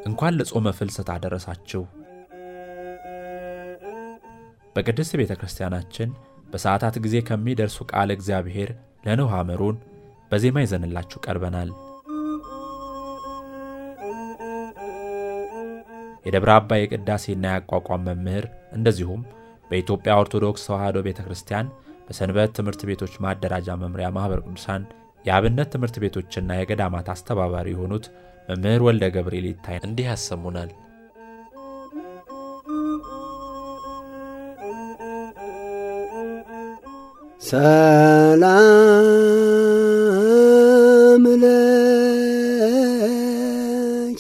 እንኳን ለጾመ ፍልሰታ አደረሳችሁ። በቅድስት ቤተክርስቲያናችን በሰዓታት ጊዜ ከሚደርሱ ቃል እግዚአብሔር ለኖህ አመሩን በዜማ ይዘንላችሁ ቀርበናል። የደብረ አባይ የቅዳሴና ያቋቋም መምህር እንደዚሁም በኢትዮጵያ ኦርቶዶክስ ተዋሕዶ ቤተክርስቲያን በሰንበት ትምህርት ቤቶች ማደራጃ መምሪያ ማህበረ ቅዱሳን የአብነት ትምህርት ቤቶችና የገዳማት አስተባባሪ የሆኑት መምህር ወልደ ገብርኤል ይታይ እንዲህ ያሰሙናል። ሰላም ለኪ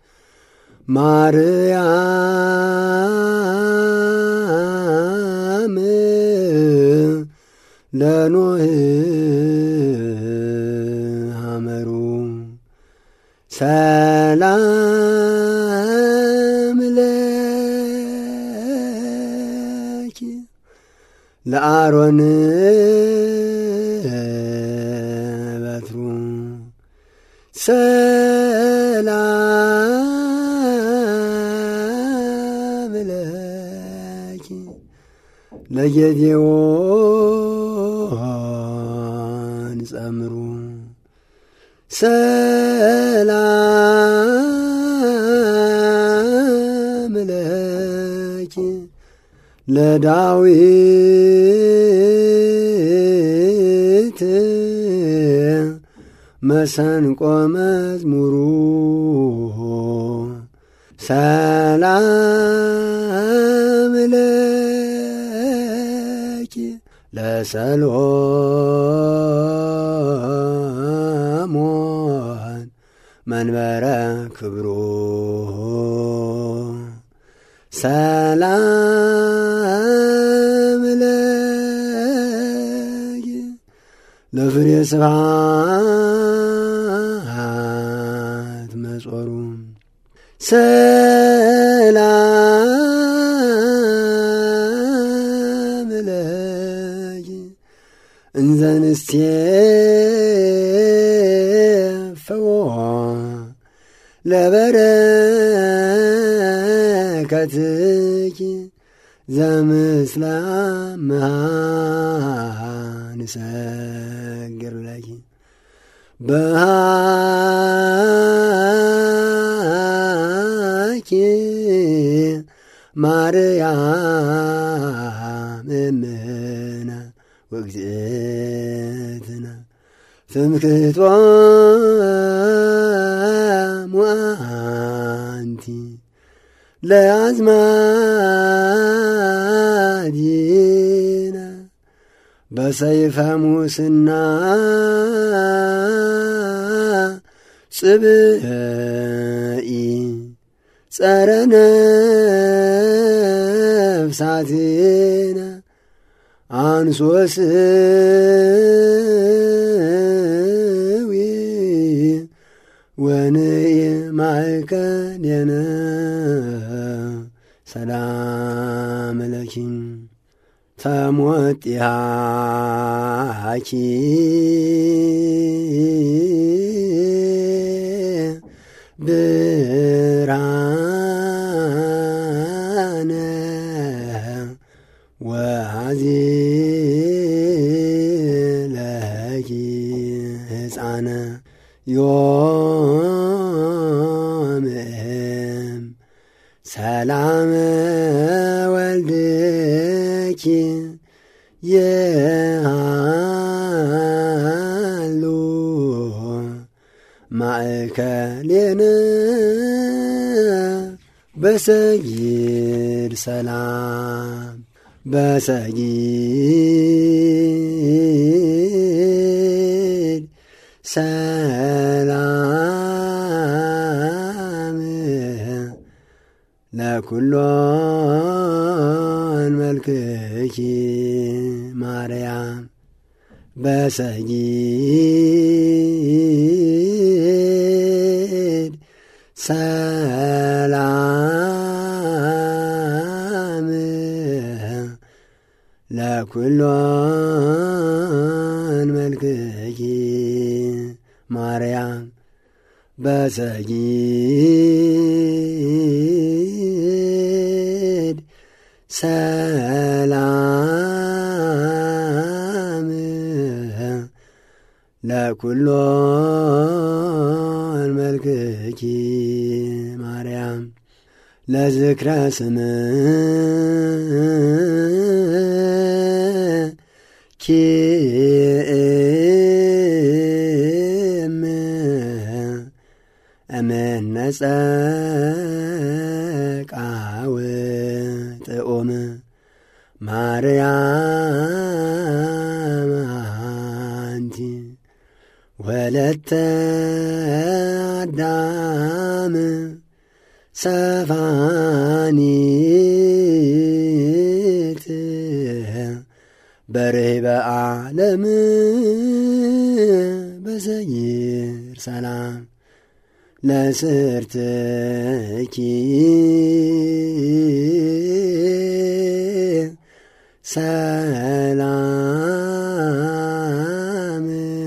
ማርያም ለኖህ አመሩ ሰላም ለኪ ለአሮን በትሩ ሰላም ለኪ ለጌዴዎን ጸምሩ ሰላም ለኪ ለዳዊት መሰንቆ መዝሙሩ ሰላም ለኪ ለሰሎሞን መንበረ ክብሩ ሰላም ለኪ ለፍሬ ስብሐት መጾሩ ሰላም ለኪ እንዘንስቴፈዎ ለበረከትኪ ዘምስለ ንሰግር ለኪ በሃኪ ማርያም እምነ ወእግዝእትነ ትምክህቶ ሙአንቲ ለአዝማዲነ በሰይፈ ሙስና ጽብኢ ጸረ ነፍሳቲነ አንሶስዊ ወንኢ ማእከሌነ ሰላም ለኪ ተሞጢሃኪ ብርሃነ ወሃዚለኪ ሕፃነ ዮምም ሰላም ወልድኪ የሃሉ ማእከሌነ በሰጊድ ሰላም በሰጊድ ሰላም ለኩሎን መልክኪ ማርያም በሰጊድ ሰላም ለኩሎን መልክኪ ማርያም በሰጊድ ሰላም ለኩሎን መልክኪ ማርያም ለዝክረ ስምኪ እምነ ጸቃው ጥዑም ማርያም አንቲ ወለተ አዳም ሰፋኒት በርህበ ዓለም በሰይር ሰላም ለስርትኪ ሰላም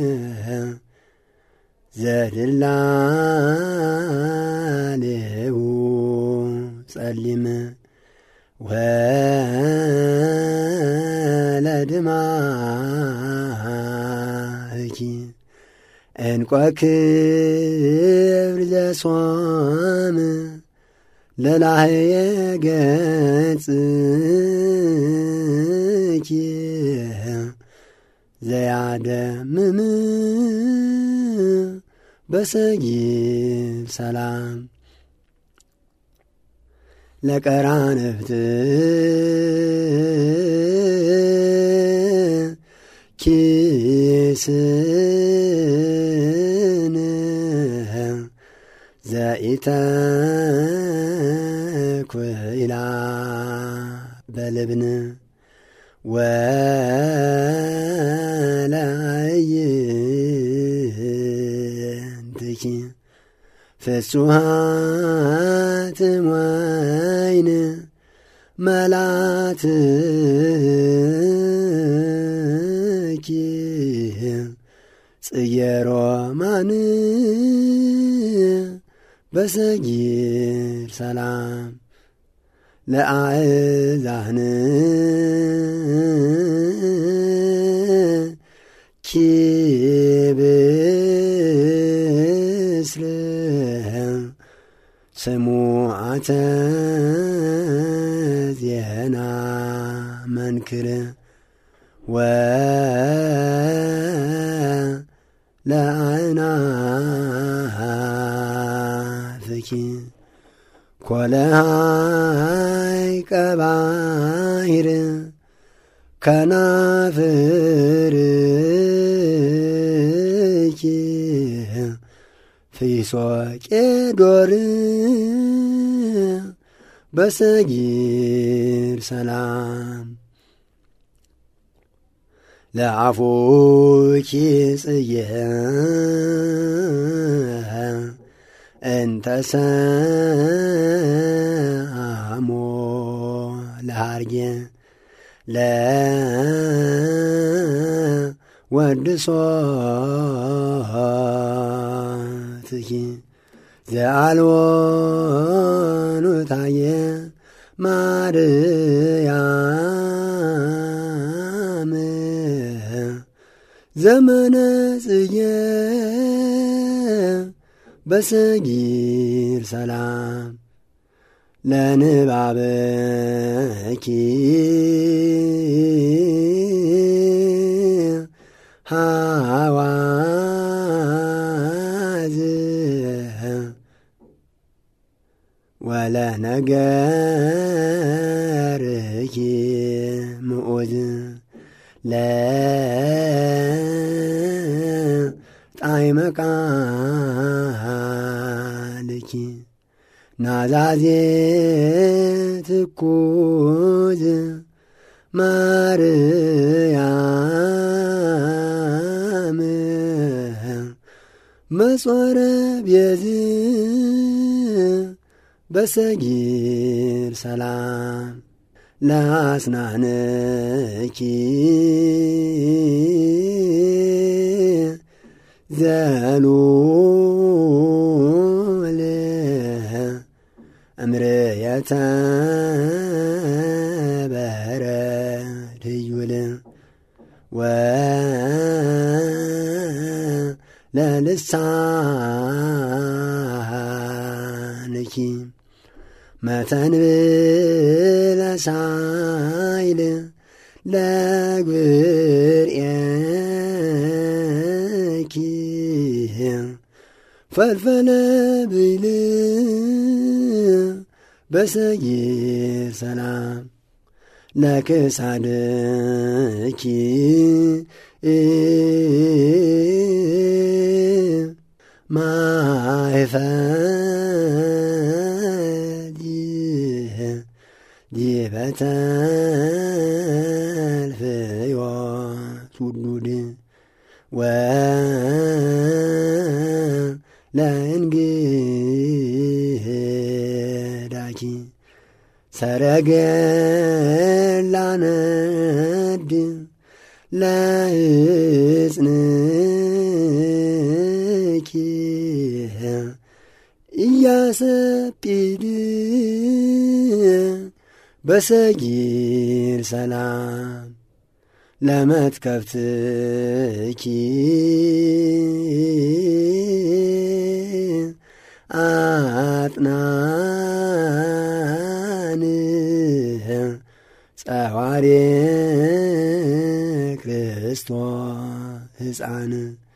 ዘድላሌሁ ጸሊም ወለድማእኪ እንቋ ክብር ዘሶም ለላህየ ገጽኪ ዘያደምም በሰጊድ ሰላም ለቀራንብት ኪስን ዘኢተኩላ በልብን ወለአይንትኪ ፍጹሃት እምወይን መላትኪ ጽየሮማን በሰጊር ሰላም ለአእዛን ኪብስር ስሙዓተ ዜና መንክር ለአእናፍኪ ኮለሃይ ቀባሂር ከናፍርኪ ፊሶቄዶር በሰጊር ሰላም ለአፉኪ ጽየ እንተሰአሞ ለሃርጌ ለወድሶትኪ ዘአልቦኑ ታየ ማርያም ዘመነ ጽየ በሰጊር ሰላም ለንባበኪ ሃዋዝ ወለነገርኪ ምዑዝ ለጣዕመ ቃልኪ ናዛዜ ትኩዝ ማርያም መጾረ ቤዝ በሰጊር ሰላም ለአስናንኪ ዘሉል እምርየተ ለልሳንኪ መተንብለ ሳይል ለግብርኤኪ ፈልፈለ ብይል በሰይር ሰላም ለክሳድኪ ማይፈድ ዲበተልፍዮ ቱዱድ ለእንግዳኪ ሰረገላ ነድ ለሕፅንኪ ኢያሰጲድ በሰጊር ሰላም ለመትከፍትኪ አጥናን ጸዋሬ ክርስቶስ ሕፃን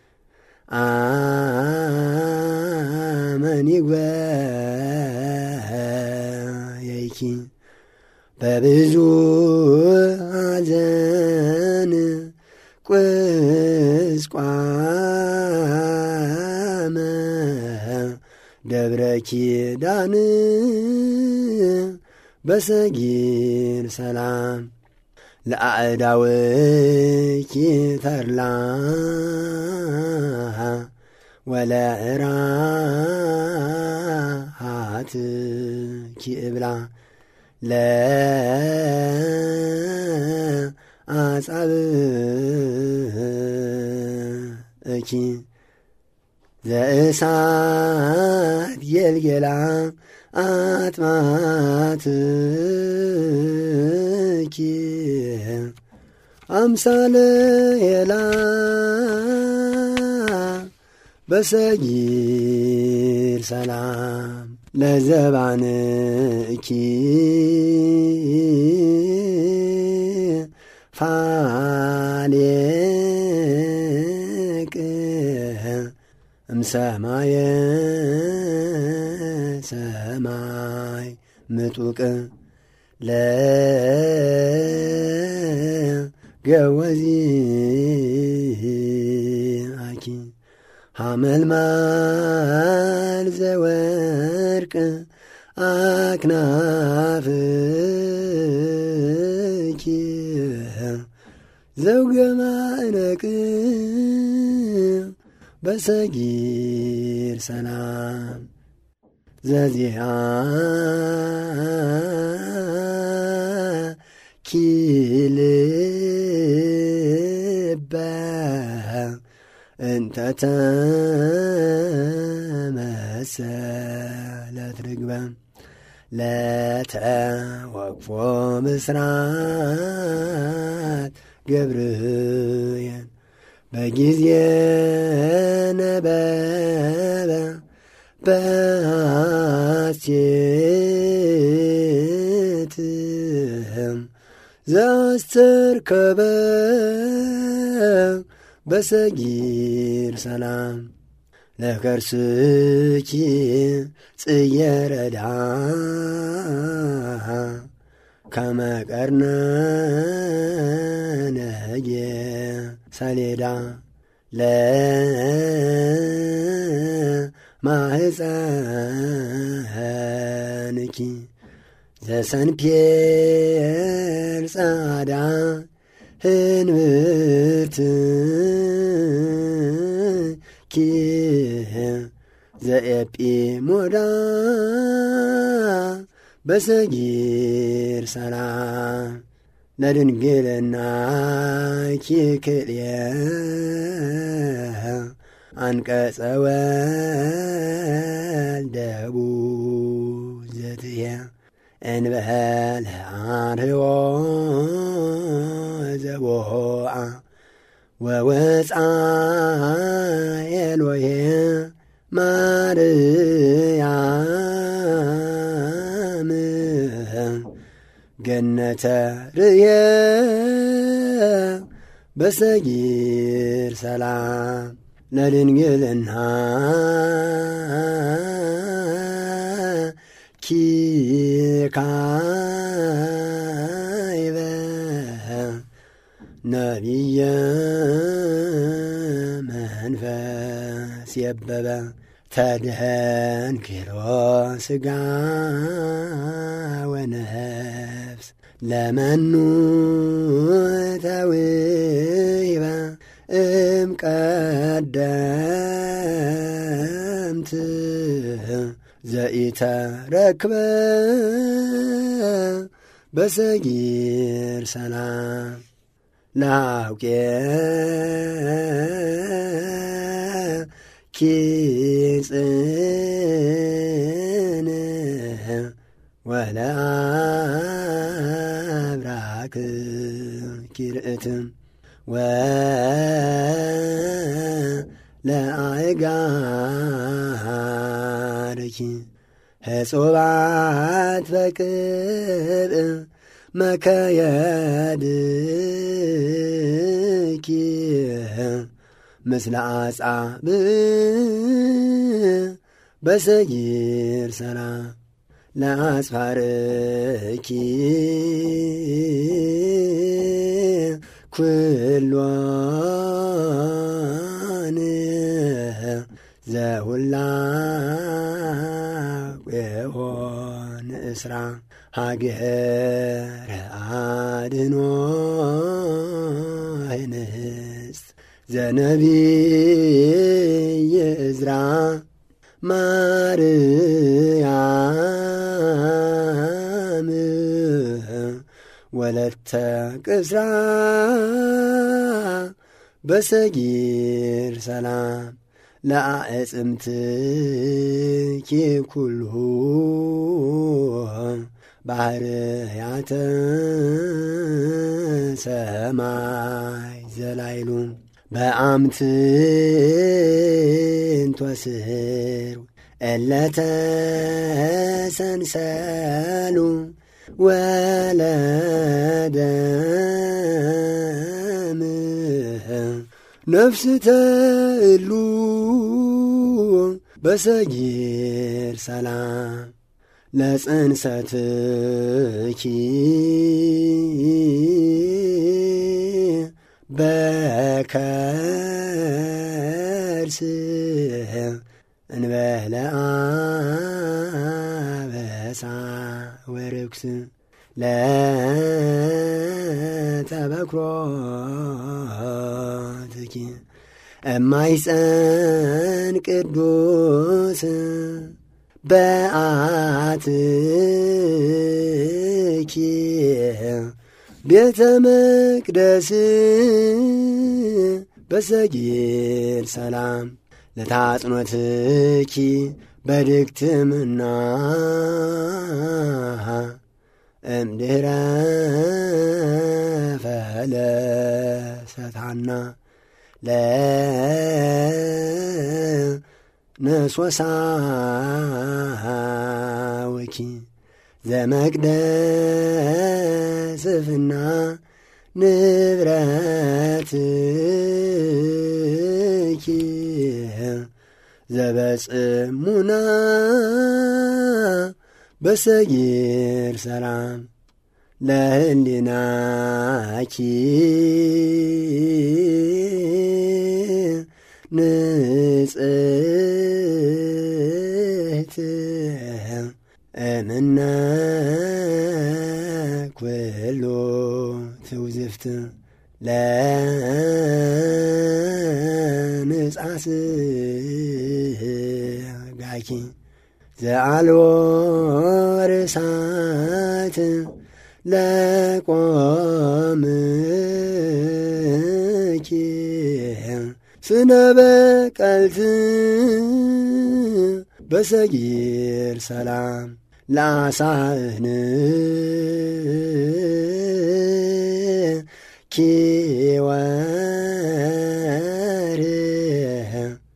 አመን ይግበየኪ በብዙ ሐዘን ቁስቋመ ደብረ ኪዳን በሰጊር ሰላም ለአእዳውኪ ተርላ ወለዕራሃትኪ እብላ ለአጻብእኪ ዘእሳት ገልገላ አጥማትኪ አምሳለ ሄላ በሰጊር ሰላም ለዘባንኪ ፋሌቅ እምሰማየ ሰማይ ምጡቅ ለገወዚአኪ ሐመልማል ዘወርቅ አክናፍኪ ዘውገ ማዕነቅ በሰጊር ሰላም ዘዚአኪ ልበ እንተ ተመሰለት ርግበ ለተወቅፎ ምስራት ገብርኄር በጊዜ ነበበ በሐሴት ዘአስተርከበ በሰጊር ሰላም ለከርስኪ ጽየረዳ ከመቀርነ ነጌ ሰሌዳ ለማህፀንኪ ዘሰንፔር ጻዳ ህንብርትኪ ዘኤጲሞዳ በሰጊር ሰላም ለድንግልናኪ ክልየ አንቀጸ ወልደቡ ዘትየ እንበለ አንህዎ ዘቦአ ወወፃ ኤሎሄ ማርያም ገነተ ርየ በሰጊር ሰላም ለድንግልና ኪካይበ ነቢየ መንፈስ የበበ ተደንክሮ ሥጋ ወነፍስ ለመኑ ተውሂበ እምቀደምት ዘኢተረክበ በሰጊር ሰላም ላውቄ ኪጽን ወለአብራክ ኪርእትም ወለአእጋርኪ ሕጹባት በቅብ መከየድኪ ምስለ አጻብዕ በሰጊር ሰላም ለአጽፋርኪ ኩሎን ዘሁላቄሆን እስራ ሃገረ አድኖ ህንስት ዘነቢይ ዕዝራ ማርያም ወለተ ቅስራ በሰጊር ሰላም ለአዕጽምትኪ ኩልሁ ባህርያተ ሰማይ ዘላይሉ በአምትንት ወስር እለተ ሰንሰሉ ወለደም ነፍስ ተእሉ በሰጊር ሰላም ለጽንሰትኪ በከርስ እንበለ አበሳ ወርክስ ለተበክሮትኪ እማይፀን ቅዱስ በአትኪ ቤተ መቅደስ በሰጊር ሰላም ለታጽኖትኪ በድግትምና እምድኅረ ፈለሰታና ለነሶሳውኪ ዘመቅደስፍና ንብረትኪ ዘበጽሙና በሰጊር ሰላም ለህሊናኪ ንጽሕት እምነ ኩሉ ትውዝፍት ለንጻ ስጋኪ ዘአልቦ ርሳት ለቆምኪ ስነ በቀልት በሰጊር ሰላም ለአሳህን ኪወርህ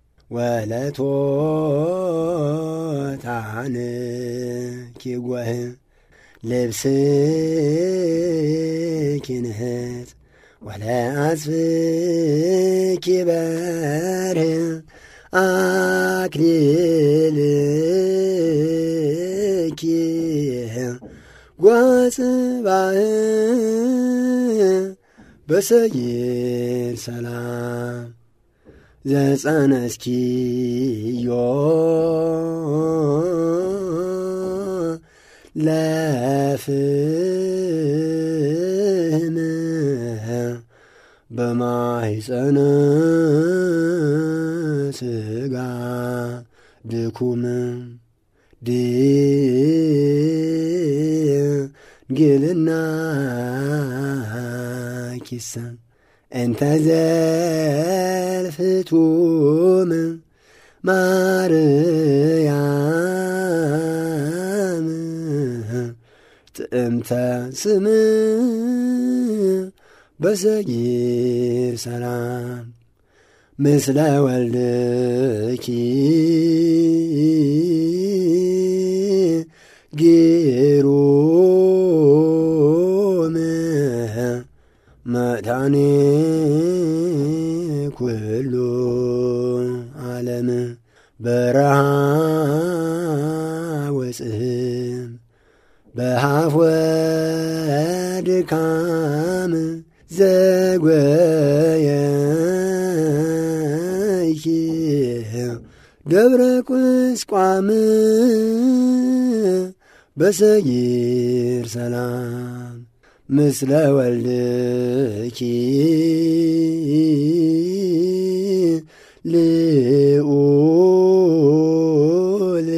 ወለቶታን ኪጐህ ልብስኪንህት ወለአጽፍኪ በርህ አክሊልኪ ጓጽባህ በሰይር ሰላም ዘጸነስኪዮ ለፍህም በማሕፀነ ሥጋ ድኩም ድንግልና ኪሰ እንተ ዘልፍቱም ማርያም ጥእምተ ስም በሰጊር ሰላም ምስለ ወልድኪ ግሩም መድኃኔ ኩሉ ዓለም በረሃ ወጽህም በሃፍ ወድካም ዘጐየይኪ ደብረ ቁስቋም በሰጊር ሰላም ምስለ ወልድኪ ልዑል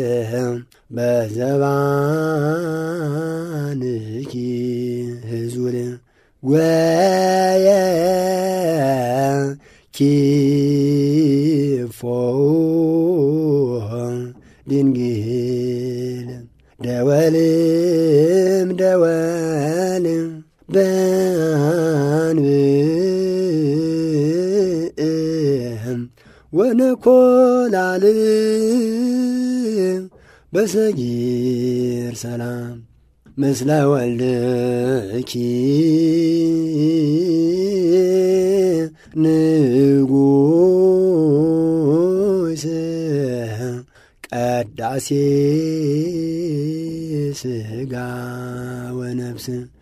በዘባንኪ ህዙል ወየኪፎ ድንግል ደወልም ደወልም በአንብዕም ወነኰላልም በሰጊር ሰላም ምስለ ወልድኪ ንጉሥ ቀዳሴ ሥጋ ወነፍስ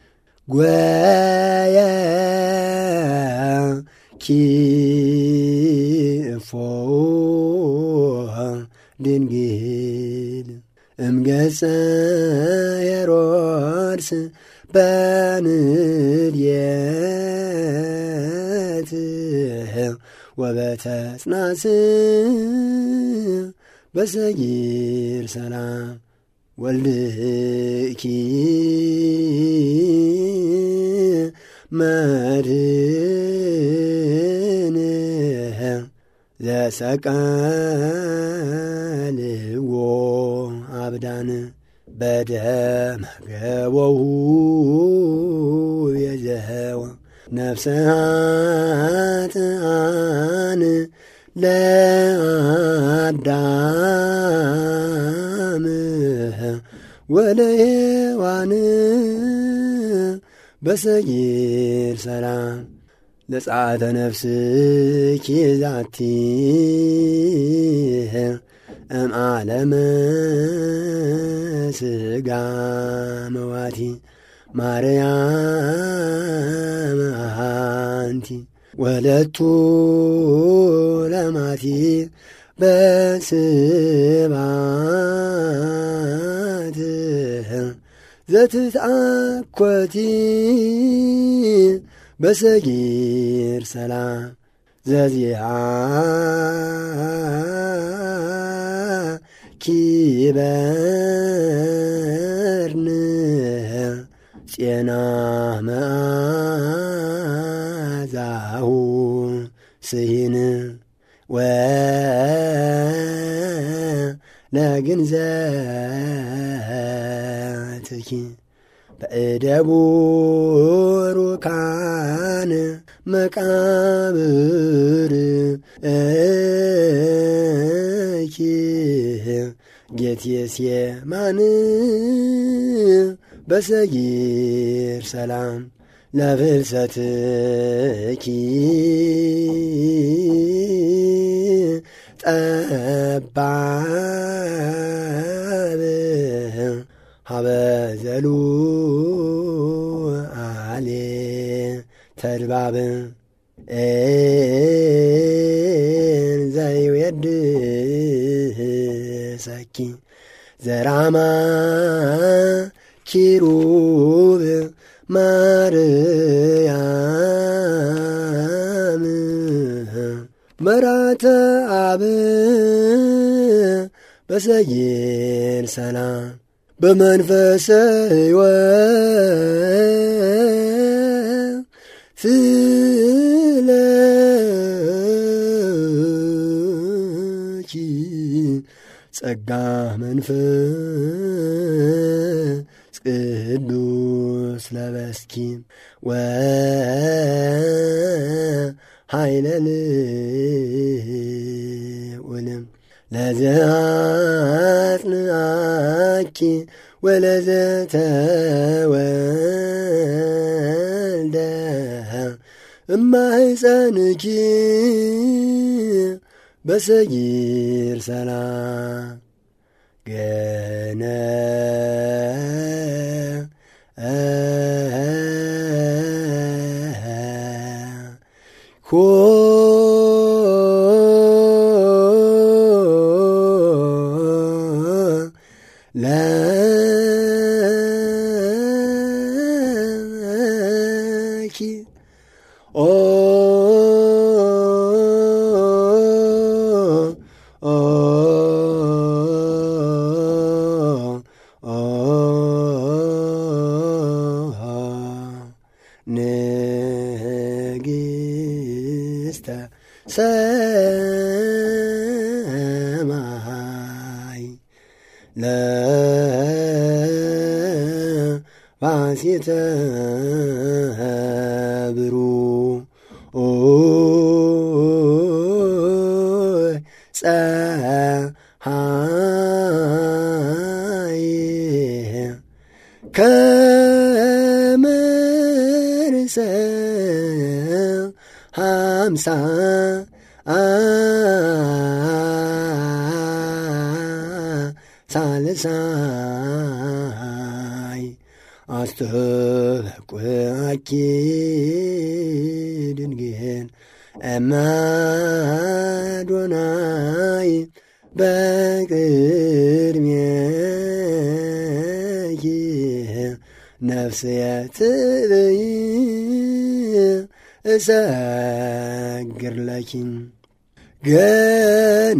ጐየኪፎ ድንግል እምገጸ ሄሮድስ በንድየት ወበተጽናስ በሰጊር ሰላም ወልድኪ መድኅን ዘሰቀልዎ አብዳን በደመ ገቦሁ የዘህወ ነፍሰ ኃጥኣን ለአዳም ወለሔዋን በሰጊር ሰላም ለጸአተ ነፍስኪ ዛቲ እምዓለመ ሥጋ መዋቲ ማርያም አንቲ ወለቱ ለማቲ በስብሐት ዘትትአኰቲ በሰጊር ሰላም ዘዚአኪ በርነ ፄና መዓዛሁ ስሂን ወለግንዘትኪ በእደቡሩካን መቃብር እኪ ጌቴሴማኒ በሰጊር ሰላም ለፍልሰትኪ ጠባብ ሀበዘሉ አሌ ተድባብ ዘይወድሰኪ ዘራማ ኪሩብ ማርያም መራተ አብ በሰጊር ሰላም በመንፈሰ ሕይወት ስለኪ ጸጋ መንፈስ ቅዱስ ለበስኪ ወኃይለ ልዑል ለዘአጽንዓኪ ወለዘተወልደ እማሕፀንኪ በሰጊር ሰላም ገነ ለኪ ኦ ንግሥተ ሰማይ ለባሲተ ብሩር ፀሐይ ከመርሰ ሃምሳ ሳልሳይ አስተበቁአኪ ድንግል እመ አዶናይ በቅድሜኪ ነፍስየ ትብይ እሰግር ለኪ ገነ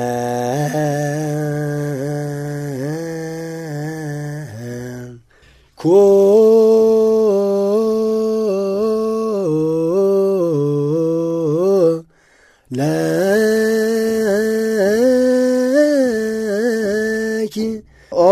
ለኪ ኦ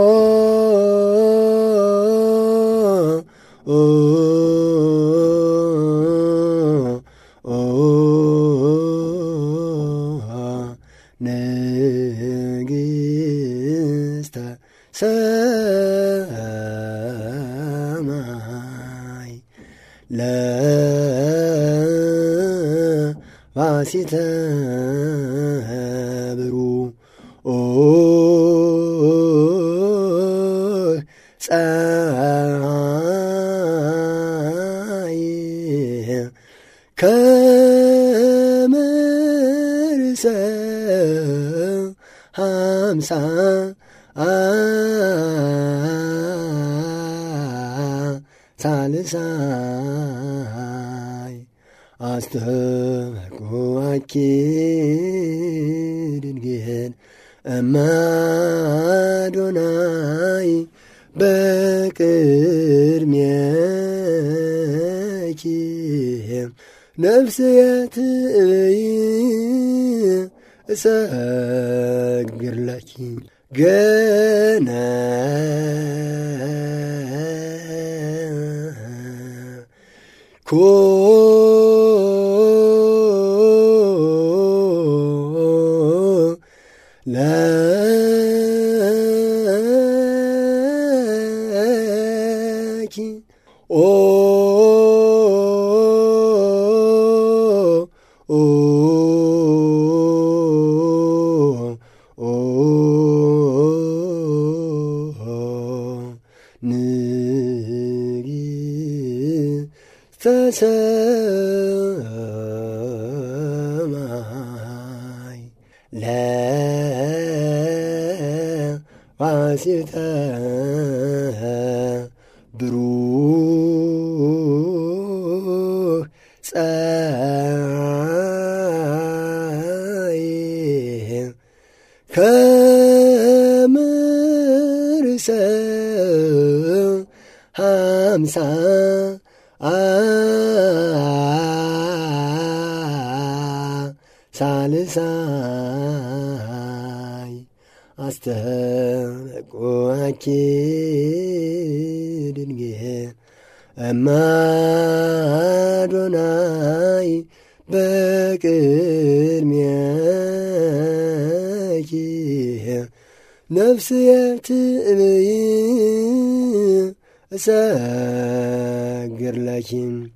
ንግሥተ ሰማይ ለባሲተ ብሩር ፀሐይ ከመርሰ ሃምሳ ሳልሳይ አስተበቁአኪ ድንግል እመ አዶናይ በቅድሜኪ ነፍስየ ትብይ እሰግር ለኪ ገነ ተሰማይ ለዋሲተ ብሩህ ፀሐይ ከምርሰ ሃምሳ ሳልሳይ አስተቆአኪ ድንግል እማ አዶናይ በቅድሚያኪ ነፍስየ ትእብይ እሰግር ለኪ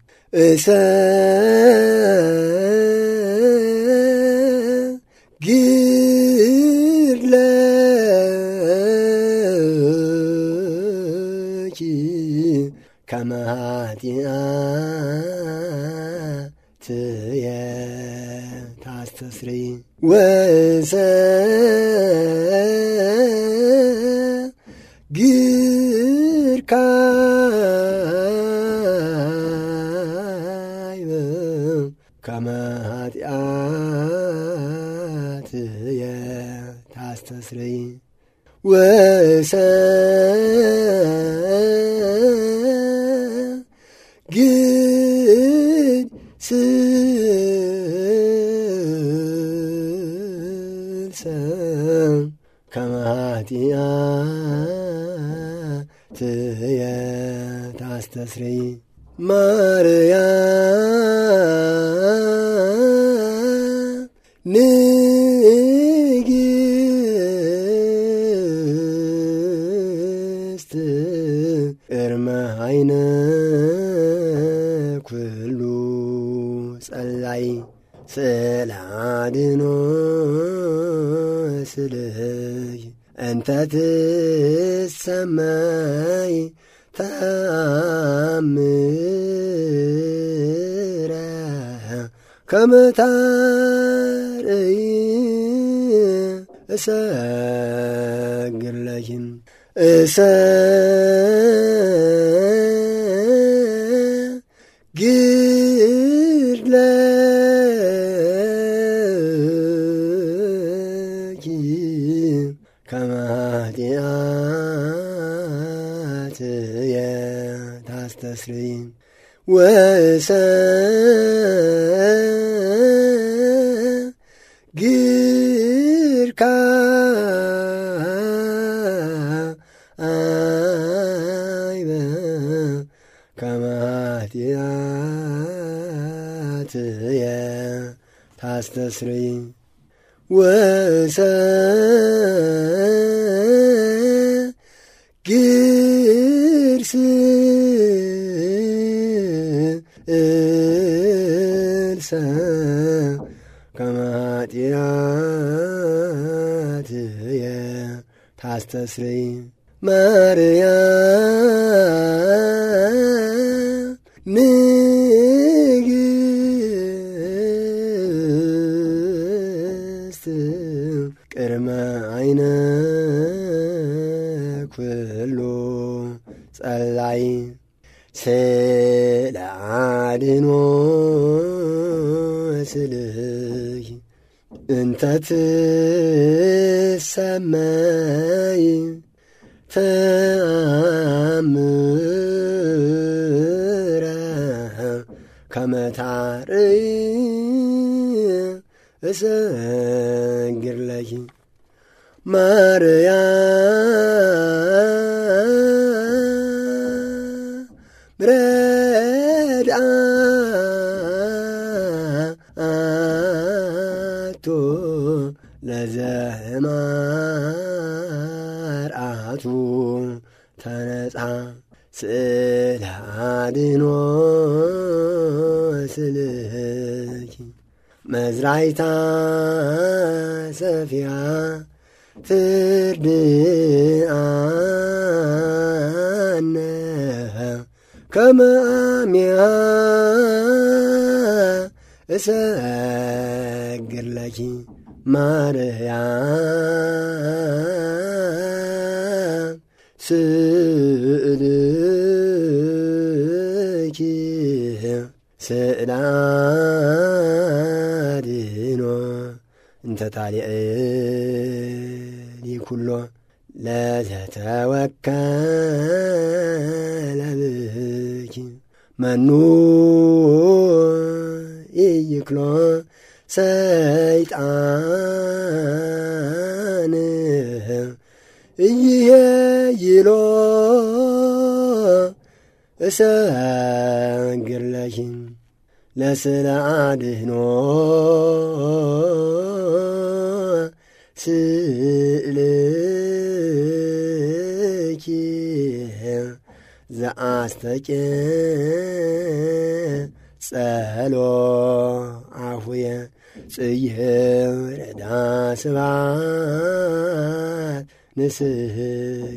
እሰግድ ለኪ ከመ ኃጢአትየ ታስተስርይ ወእሰግድ ካይበ ከመ ኃጢአትየ ታስተስርይ ወእሰግድ ስልሰ ከመ ኃጢአትየ ታስተስርይ ማርያም ንግሥት ቅድመ ዐይነ ኩሉ ጸላይ ስእለ አድኅኖ ስልይ እንተ ትሰመይ ተአምረ ከመ ታርይ እሰግድ ለኪ እሰግድ ለኪ ከመ ኃጢአትየ ታስተስርይ ወእሰግድ ካይበ ከመ ኃጢአትየ ታስተስርይ ወእሰግድ ስልሰ ከመ ኃጢአትየ ታስተስርይ ማርያም ንግሥት ቅድመ ዐይነ ኩሉ ጸላይ ስእለ አድኅኖ ስልይ እንተ ትሰመይ ተአምረ ከመ ታርይ እሰግድ ለኪ ማርያም ረድአ ለዘማርአቱ ተነጻ ስእለ አድኅኖ ስልኪ መዝራይታ ሰፊያ ትርድአነ ከመ አምያ እሰግድ ለኪ ማርያም ስእልኪ ስእለ አድኅኖ እንተ ታልየሊ ኩሎ ለዘተወከለ ብኪ መኑ ኢይክሎ ሰይጣን ኢይሄይሎ እሰግድ ለኪ ለስእለ አድኅኖ ስእልኪ ዘአስተቄጸሎ አፉየ ጽይር ዳስባት ንስይ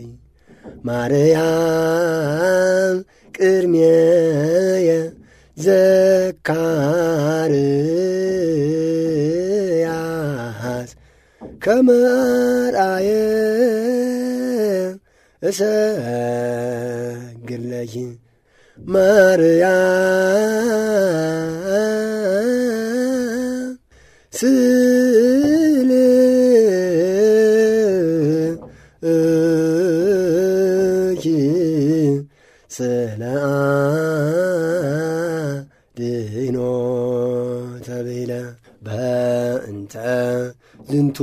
ማርያም ቅድሜየ ዘካርያስ ከመ አርአየ እሰግድ ለኪ ማርያም ስእልኪ ስእለ አድኅኖ ተብሂለ በእንተ ዝንቱ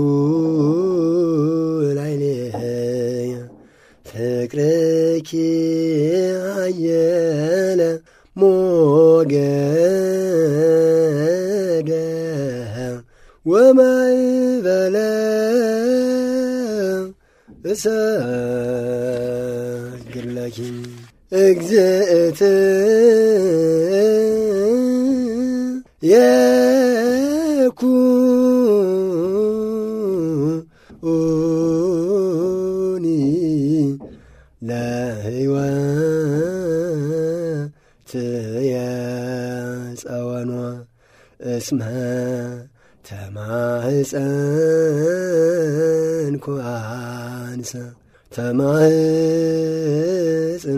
ላዕሌየ ፍቅርኪ አየለ ሞገደ ወማዕበለ እሰግድ ለኪ እግዝእትየ ኩኒ ለሕይወትየ ጸወኖ እስመ ተማህፀንኩ አንሰ ተማህፅኖ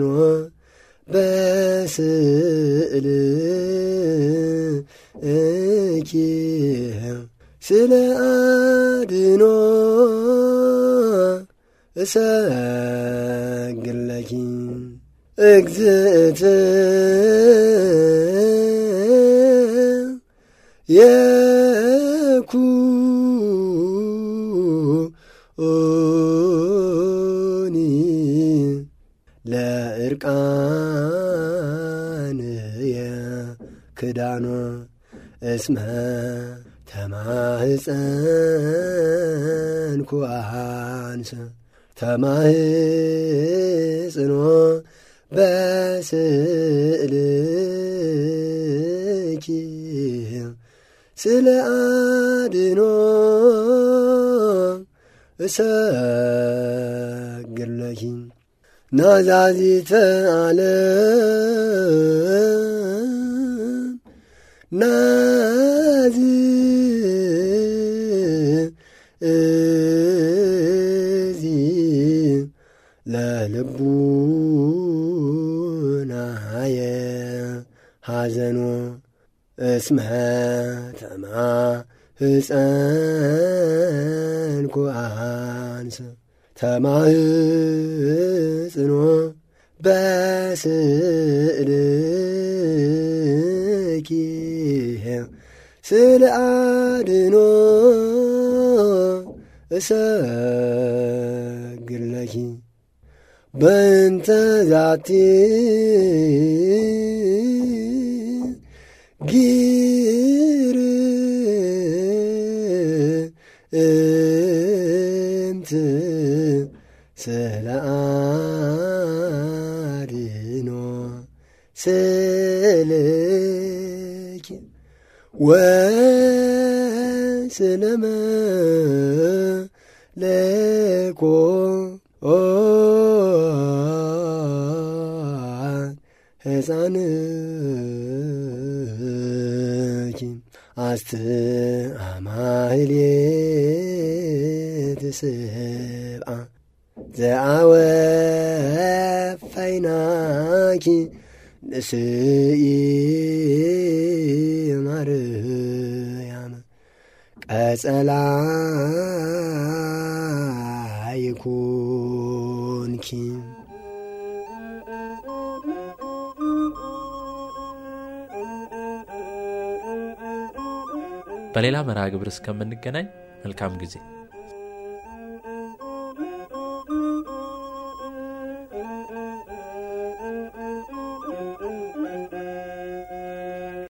በስእልኪ ስእለ አድኅኖ እሰግድ ለኪ እግዝእትየ ኩኒ ለዕርቃንየ ክዳኖ እስመ ተማህፀንኩ አንሰ ተማህፅኖ በስእልኪ ስእለ አድኅኖ እሰግድ ለኪ ናዛዚተ ዓለም ናዝዚ ለልቡናየ ሐዘኖ እስመ ተማህፀንኩ አንሰ ተማህፅኖ በስእልኪ ስእለ አድኅኖ እሰግድ ለኪ በእንተ ዛቲ እንት ስለአድኖ ስለኪ ወስለመለኮ ሕፃንኪ አስተአማህሌት ስብአ ዘአወፋይናኪ ንስኢ ማርያም ቀጸላ ይኩንኪ። በሌላ መርሃ ግብር እስከምንገናኝ መልካም ጊዜ